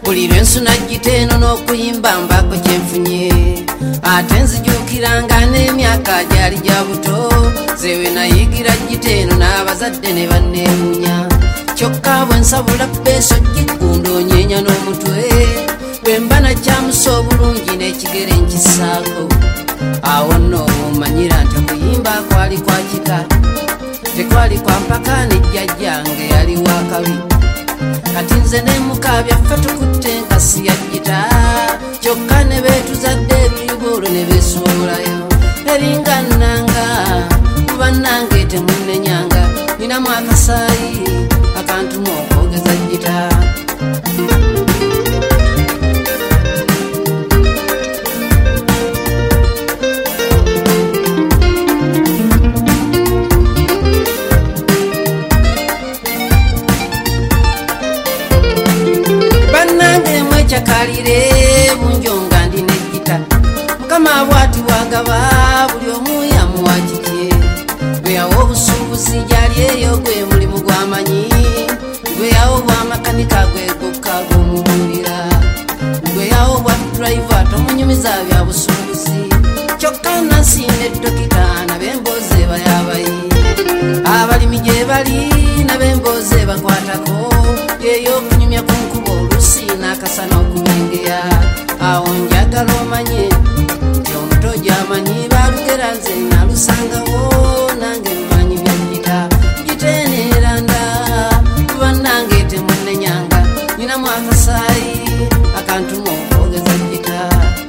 buli lwensuna giteeno n'okuyimba mbako kyenfunye ate nzijukiranga n'emyaka gyali gya buto zewe nayigira giteeno n'abazadde ne banneewunya kyokka bwe nsabula beeso gigunda onyeenya n'omutwe bwe mba nakyamusa obulungi n'ekigere nkisaako awo nno omanyira nti okuyimba kwali kwa kika tekwali kwa mpaka nejjajjange yali wakabi kati nze ne muka byaffe tukutte enkasi ya gita kyokka ne beetuzadde ebiyigo olwo ne beesuulayo eringa nnanga kuba nnange temunnenyanga ninamu akasaayi akantuma okwogeza gita kalire bunjonga ndine gita mukama bwati wagaba buli omu yamuwa kike gwe yawo obusuubuzi gyali eyo gwe mulimu gwamanyi gwe yawo bwamakanika gwe gokka gwomubuulira gwe yawo bwa driver tomunyumiza bya busuubuzi kyokka nansi neddokita nabembooze bayabayi abalimi gye bali nabembooze bakwatako yeyo okunyumya ku nkuba olusi n'akasana okubengeya awo njagala omanye nti omuto gyamanyi balugera nze nalusangawo nange mmanyi bya gita giteeneranda kuba nange temunnenyanga ninamu akasaayi akantuma okwogeza gita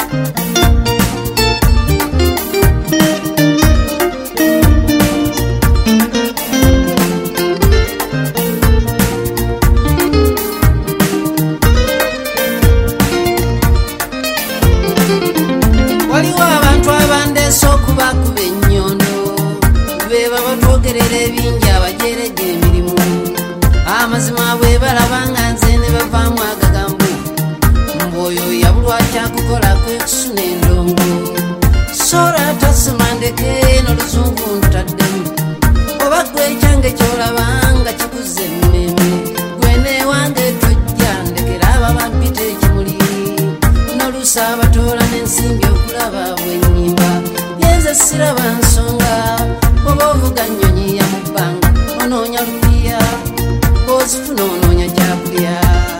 okubakuba ennyondo beba batwogerera ebingi abajerege emirimu amazima bwe balabanga nze ne bavaamu agagambo mboyo yabulwa kyakukola kwekusuna endongo sola tasimandeke n'oluzungu ntutaddemu oba gwe ekyange kyolabanga kikuze emmeme gwe newange tojja ndekera aba bampita ekimuli n'oluusi abatoola n'ensimbi okulaba bwennyimba yenze siraba nsonga oba ovuga nnyonyi ya mu bbanga onoonya lupiya bw'ozifuna onoonya kyakulya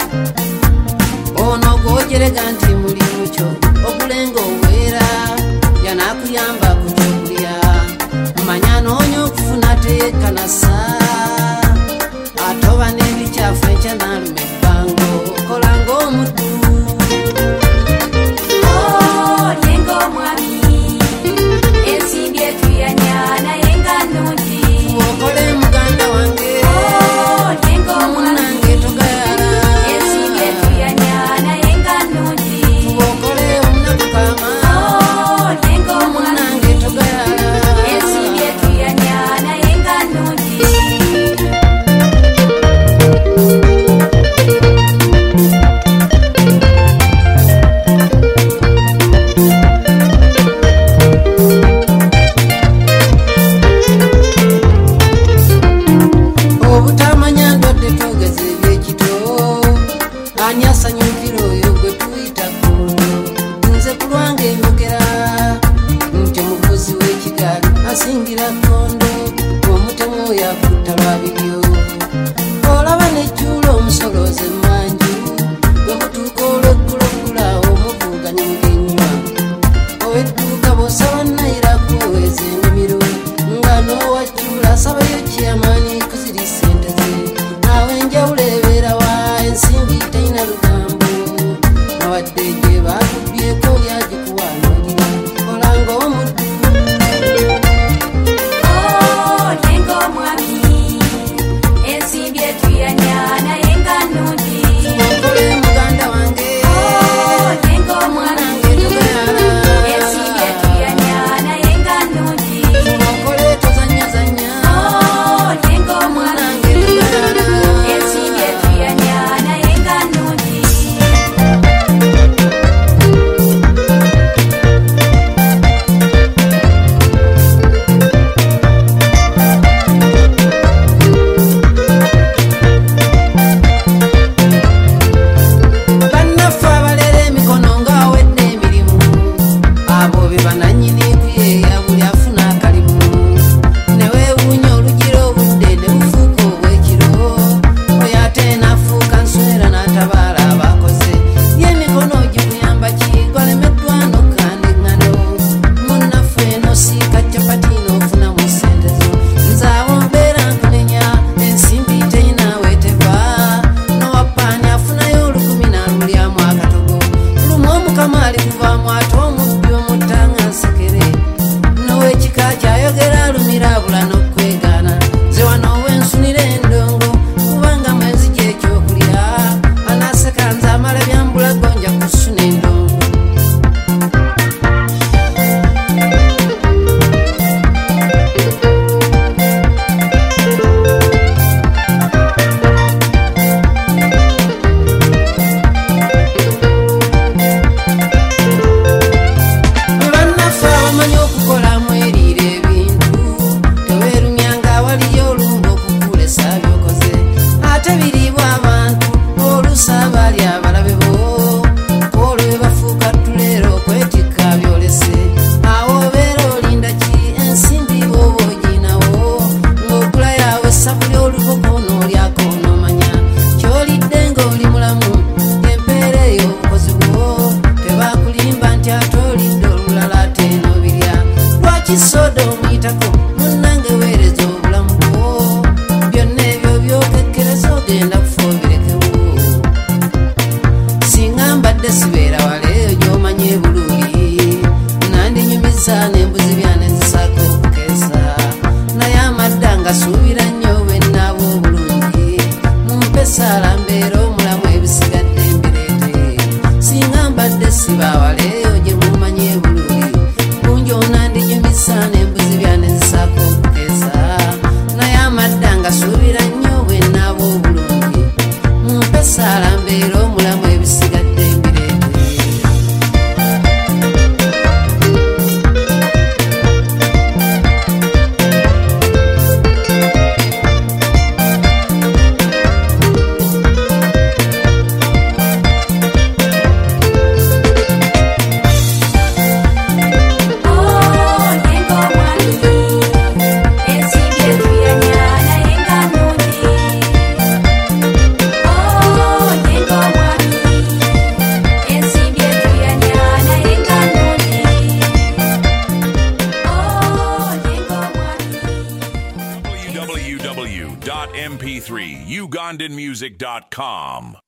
ono gwogerega nti mulimu kyo okulenga obwera yanaakuyamba ku kyokulya manya noonya okufuna teekanasa atoba n'ebikyafu ekyanaaluma ebbango kolanga omuddu mukama alikuvaamu ate omubbi omutanga nsekere nowekika kyayogera alumira abula n'okwegaana nze wano wensunira endongo kubanga mwezi gyekyokulya anaseka nze amala byambula gonja kusuna endongo kisodo mwitako munange weereza obulamu bwo byonna ebyo byokekereza ogenda kufuubirekewo singa mbadde sibeera waleeyo gy'omanye bululi nandinyumiza n'embuzi byane zisaako okukeesa naye amadda nga suubira nnyo wennaaba obulungi mumpe saala mbeera omulamu ebisigadde mbireete singa mbadde siba waleeyo gye mumanye bululi bunjonandinyumiza n'embuzi byane zisaako okukeesa naye amadda nga suubira nnyo bwennaaba obulungi mumpe saala mbeera omulamu ebisigadde mbireete www.mp3ugandanmusic.com